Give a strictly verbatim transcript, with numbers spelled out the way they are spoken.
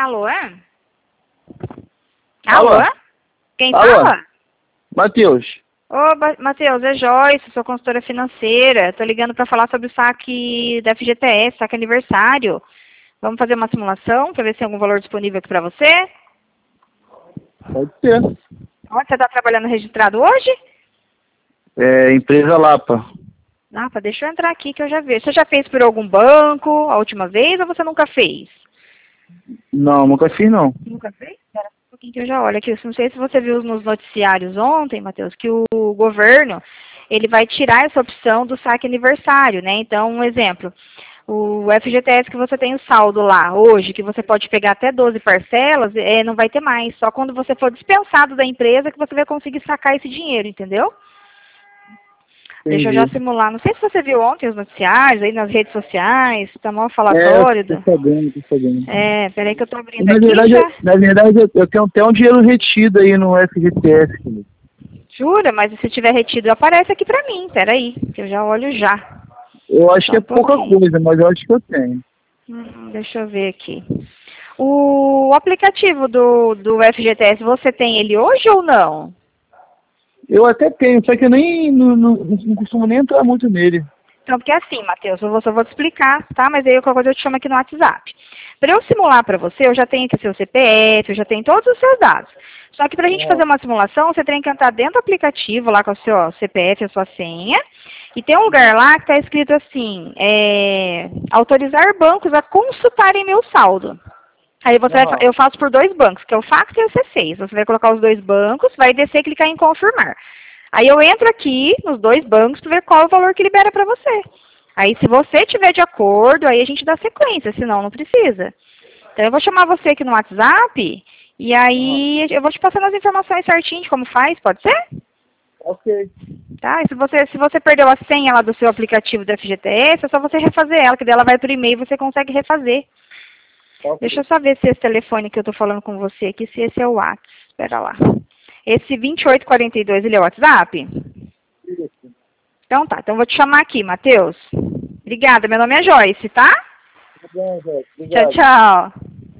Alô? Alô? Alô? Quem Alô? fala? Matheus. Ô, Ba- Matheus, é Joyce, sou consultora financeira. Tô ligando para falar sobre o saque da F G T S, saque aniversário. Vamos fazer uma simulação para ver se tem algum valor disponível aqui para você? Pode ser. Onde você está trabalhando registrado hoje? É, empresa Lapa. Ah, pá, deixa eu entrar aqui que eu já vi. Você já fez por algum banco a última vez ou você nunca fez? Não, nunca fiz não. Nunca fez? Espera um pouquinho que eu já olho aqui. Eu não sei se você viu nos noticiários ontem, Matheus, que o governo ele vai tirar essa opção do saque aniversário, né? Então, um exemplo, o F G T S que você tem o saldo lá hoje, que você pode pegar até doze parcelas, é, não vai ter mais. Só quando você for dispensado da empresa que você vai conseguir sacar esse dinheiro, entendeu? Deixa eu já Entendi. simular. Não sei se você viu ontem os noticiários, aí nas redes sociais, tá mal É, falatório. tô Da... sabendo, tô sabendo. É, peraí que eu tô abrindo Na aqui verdade, eu- já. na verdade eu- eu tenho até um dinheiro retido aí no F G T S. Jura? Mas se tiver retido, aparece aqui pra mim. Peraí, que eu já olho já. Eu acho Só que é um pouca pouquinho. coisa, mas eu acho que eu tenho. Hum, deixa eu ver aqui. O aplicativo do, do F G T S, você tem ele hoje ou não? Eu até tenho, só que eu nem não, não, não costumo nem entrar muito nele. Então, porque é assim, Matheus, eu vou, só vou te explicar, tá? Mas aí qualquer coisa eu te chamo aqui no WhatsApp. Para eu simular para você, eu já tenho aqui o seu C P F, eu já tenho todos os seus dados. Só que para a gente fazer uma simulação, você tem que entrar dentro do aplicativo, lá com o seu ó, C P F, a sua senha, e tem um lugar lá que está escrito assim, é, autorizar bancos a consultarem meu saldo. Aí você vai, fa- Aham. eu faço por dois bancos, que é o Facto e o C seis. Você vai colocar os dois bancos, vai descer e clicar em confirmar. Aí eu entro aqui nos dois bancos para ver qual é o valor que libera para você. Aí se você tiver de acordo, aí a gente dá sequência, senão não precisa. Então eu vou chamar você aqui no WhatsApp e Aham. aí eu vou te passando as informações certinho de como faz, pode ser? Ok. Tá? E se você, se você perdeu a senha lá do seu aplicativo do F G T S, é só você refazer ela, que dela vai por e-mail e você consegue refazer. Deixa Ok. eu só ver se esse telefone que eu tô falando com você aqui, se esse é o WhatsApp. Espera lá. Esse vinte e oito quarenta e dois, ele é o WhatsApp? Isso. Então tá, então eu vou te chamar aqui, Matheus. Obrigada, meu nome é Joyce, tá? Tá bom, Zé. Tchau, Obrigado. tchau.